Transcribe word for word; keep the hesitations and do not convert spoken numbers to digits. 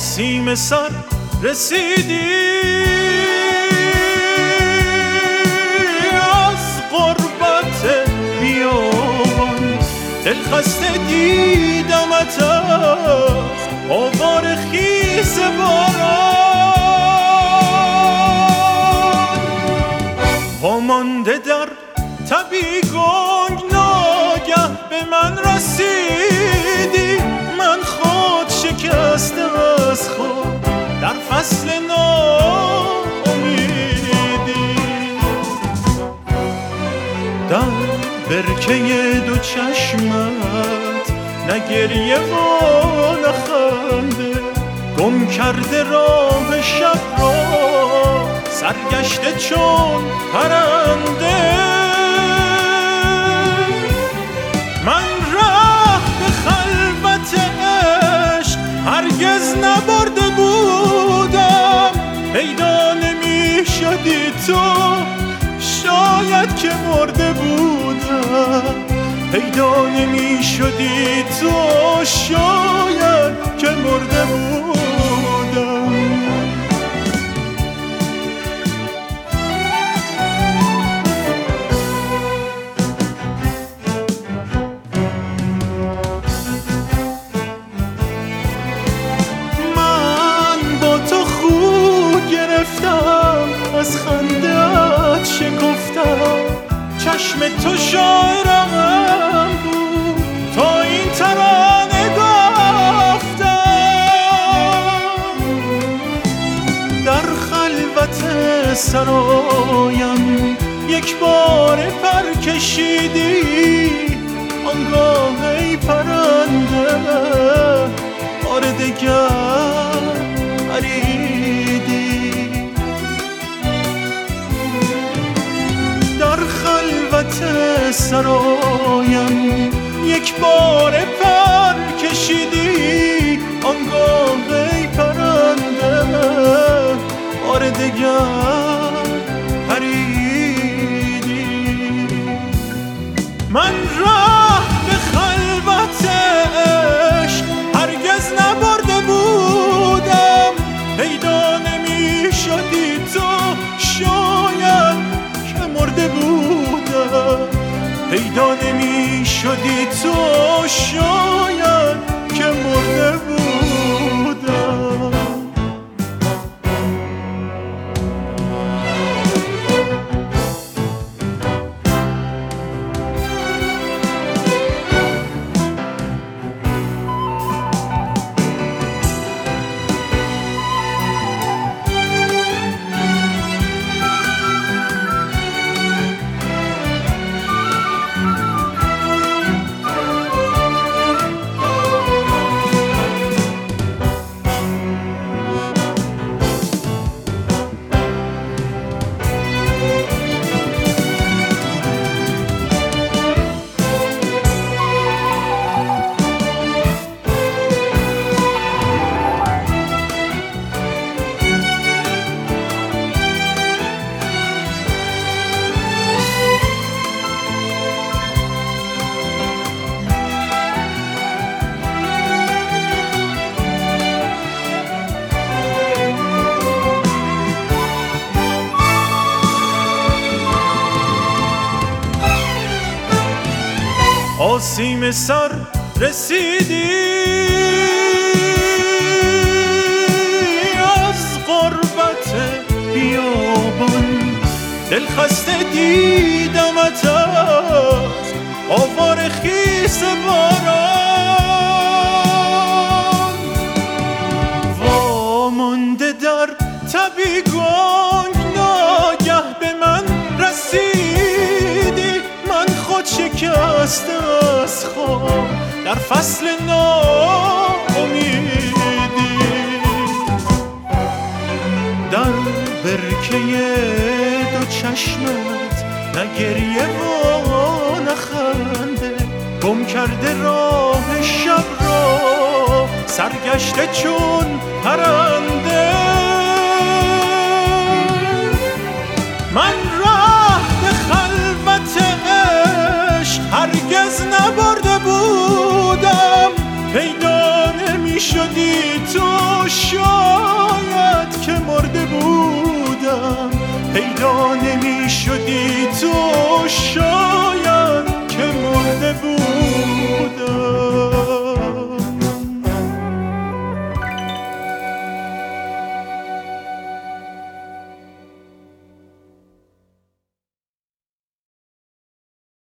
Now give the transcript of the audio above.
آسیم سر رسیدی از غربت بیابان، دلخسته دیدمت از آوار خیز باران، وامانده در تبی گنگ ناگه به من رسیدی، من خود شکسته از خود در فصل ناامیدی، در برکه دو چشمت نه گریه و نه خنده، گم کرده راه شب را سرگشته چون پرنده، من ره به خلوت عشق هرگز نبرده بودم، پیدا نمی شدی تو شاید که مرده بودم، پیدا نمی شدی تو شاید که مرده بودم. از خنده‌ات شکفتم، چشم تو شاعرم بود تا این ترانه گفتم، در خلوت سرایم یک بار پر کشیدی، آنگاه ای پرنده بار دگر پریدی، خلوت سرایم یک بار پر کشیدی، آنگاه ای پرنده بار دگر پریدی، من راه به خلوت عشق هرگز نبرده بودم، پیدا نمی شدی تو شاید مرده بودم، پیدا نمی شدی تو شاید که مرده بودم. آسیم سر رسیدی از غربت بیابان، دلخسته دیدمت از آوار خیس باران، وامانده در تبی گنگ ناگه به من رسیدی، من خود شکسته از خود در فصل ناامیدی، در برکه دو چشمت نه گریه و نه خنده، گم کرده راه شب را سرگشته چون پرنده، من راه به خلوت عشق هرگز نبرده بودم، پیدا نمی شدی